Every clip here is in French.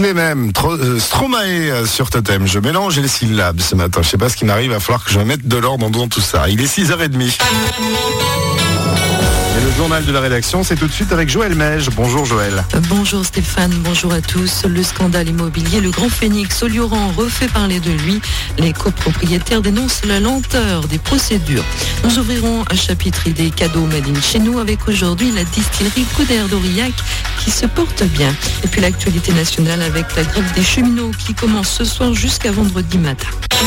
les mêmes. Stromae sur Totem. Je mélange les syllabes ce matin. Je sais pas ce qui m'arrive. Il va falloir que je mette de l'ordre dans tout ça. Il est 6h30. Et le journal de la rédaction, c'est tout de suite avec Joël Meige. Bonjour Joël. Bonjour Stéphane, bonjour à tous. Le scandale immobilier, le Grand Phoenix Oluran refait parler de lui. Les copropriétaires dénoncent la lenteur des procédures. Nous ouvrirons un chapitre idées cadeaux made in chez nous avec aujourd'hui la distillerie Couder d'Aurillac qui se porte bien. Et puis l'actualité nationale avec la grève des cheminots qui commence ce soir jusqu'à vendredi matin.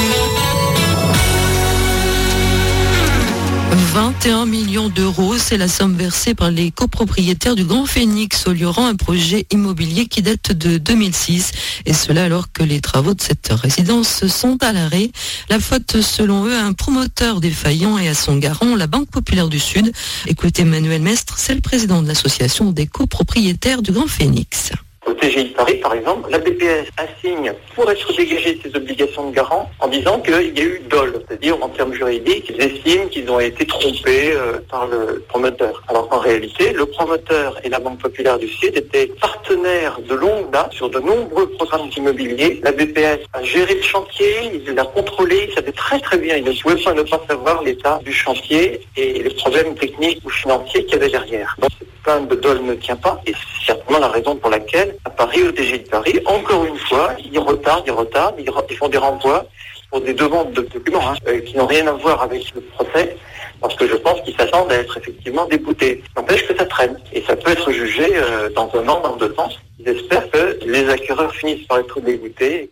21 millions d'euros, c'est la somme versée par les copropriétaires du Grand Phoenix Oluran, un projet immobilier qui date de 2006. Et cela alors que les travaux de cette résidence sont à l'arrêt. La faute, selon eux, à un promoteur défaillant et à son garant, la Banque Populaire du Sud. Écoutez Manuel Mestre, c'est le président de l'association des copropriétaires du Grand Phoenix. Au TGI de Paris, par exemple, la BPS assigne pour être dégagée de ses obligations de garant en disant qu'il y a eu dol, c'est-à-dire en termes juridiques, ils estiment qu'ils ont été trompés par le promoteur. Alors qu'en réalité, le promoteur et la Banque Populaire du Sud étaient partenaires de longue date sur de nombreux programmes immobiliers. La BPS a géré le chantier, il l'a contrôlé, il savait très très bien, il ne pouvait pas ne pas savoir l'état du chantier et les problèmes techniques ou financiers qu'il y avait derrière. Donc, cette plainte de dol ne tient pas et c'est certainement la raison pour laquelle à Paris, au TGI de Paris, encore une fois, ils retardent, ils font des renvois pour des demandes de documents qui n'ont rien à voir avec le procès, parce que je pense qu'ils s'attendent à être effectivement déboutés. N'empêche que ça traîne, et ça peut être jugé dans un an, dans 2 ans. Ils espèrent que les acquéreurs finissent par être déboutés.